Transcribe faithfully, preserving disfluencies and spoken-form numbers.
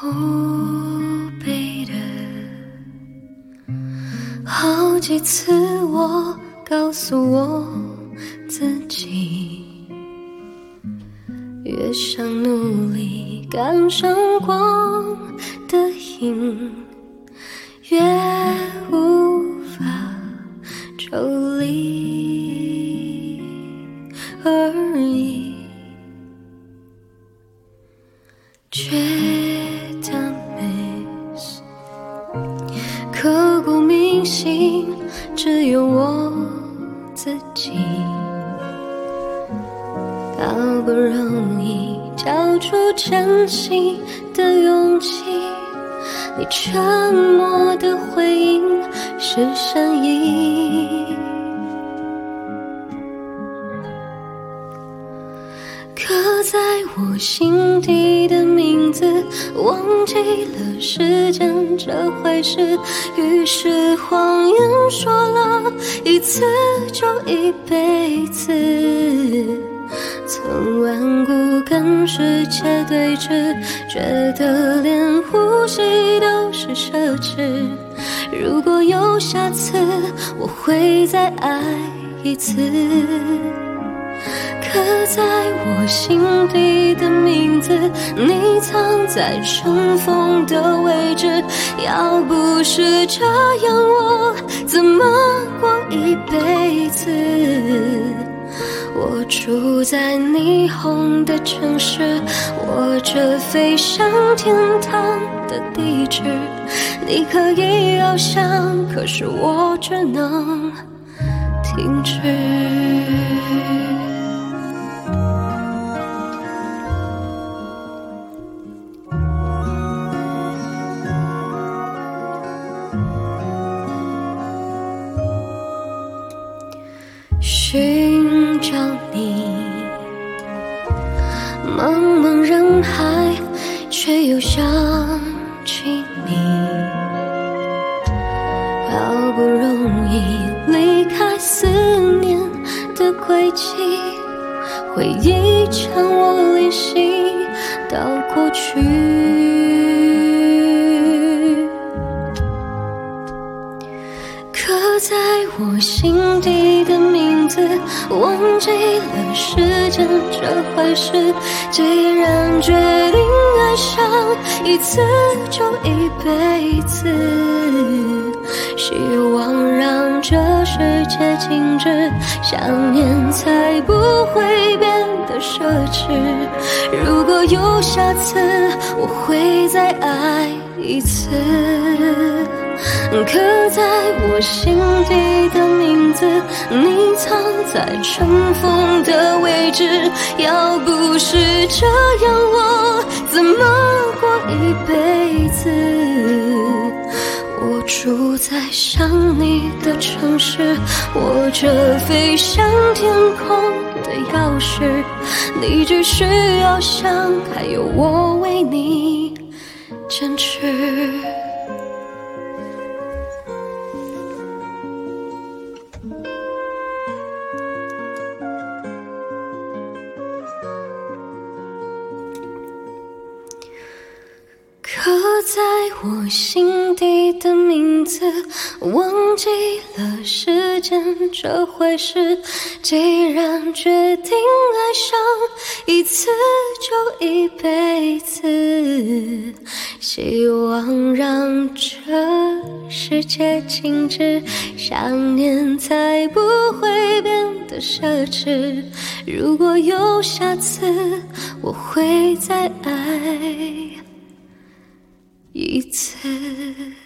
后背的好几次，我告诉我自己，越想努力赶上光的影，越无法抽离而已，觉得 miss 刻骨铭心，只有我自己，好不容易交出真心的勇气，你沉默的回应是善意，刻在我心底的名字，忘记了时间这回事，于是谎言说了一次就一辈子，曾顽固跟世界对峙，觉得连呼吸都是奢侈，如果有下次我会再爱一次，刻在我心底的名字，你藏在尘封的位置，要不是这样我怎么过一辈子，我住在霓虹的城市，握着飞向天堂的地址，你可以翱翔，可是我只能停止。寻找你，茫茫人海，却又想起你，好不容易离开思念的轨迹，回忆将我联系到过去，刻在我心底的名字，忘记了时间这回事，既然决定爱上一次就一辈子，希望让这世界静止，想念才不会变得奢侈，如果有下次我会再爱一次，刻在我心底的名字，你藏在尘封的位置，要不是这样我怎么过一辈子，我住在想你的城市，握着飞向天空的钥匙，你只需要想，还有我为你坚持。刻在我心底的名字，忘记了时间这回事，既然决定爱上一次就一辈子，希望让这世界静止，想念才不会变得奢侈，如果有下次我会再爱一次。